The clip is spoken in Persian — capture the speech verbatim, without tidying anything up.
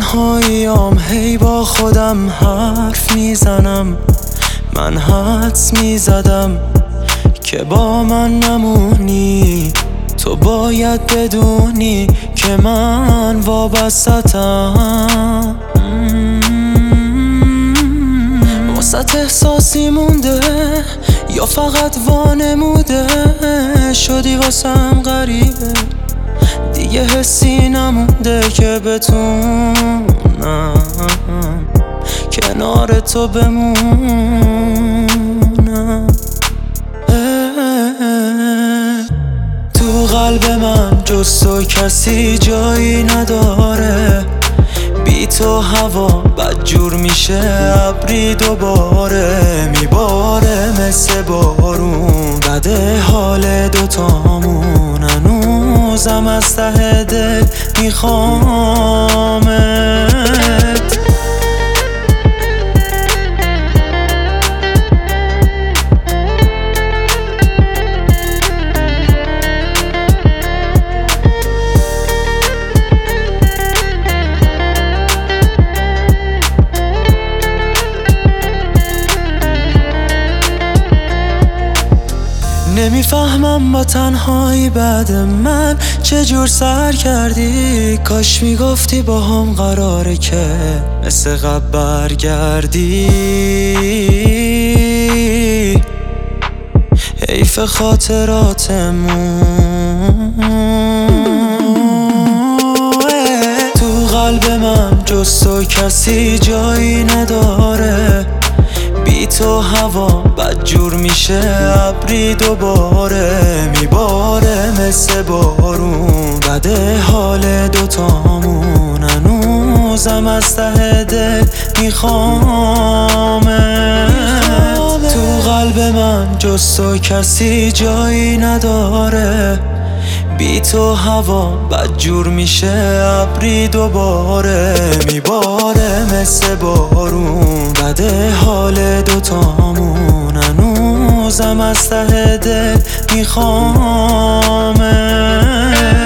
تنهاییام هی با خودم حرف میزنم. من حدس میزدم که با من نمونی، تو باید بدونی که من وابستم. واسط احساسی مونده یا فقط وانموده شدی واسم غریبه، دیگه حسی نمونده که بتونم کنار تو بمونم. تو قلب من جز تو کسی جایی نداره، بی تو هوا بدجور میشه، ابری دوباره میباره مثل بارون. بده حال دوتامون، هنوزم از ته دل میخوامت. نمیفهمم با تنهایی بعد من چجور سر کردی، کاش میگفتی با هم قراره که مثل قبل برگردی. حیف خاطراتمون تو قلب من جز تو کسی جایی نداره، بی تو هوا بدجور میشه، ابری دوباره میباره مثل بارون. بده حال دوتامون، هنوزم از ته دل میخوامت. تو قلب من جز تو کسی جایی نداره، بی تو هوا بدجور میشه، ابری دوباره میباره مثل بارون. بده حال دوتامون، هنوزم از ته دل میخوامت.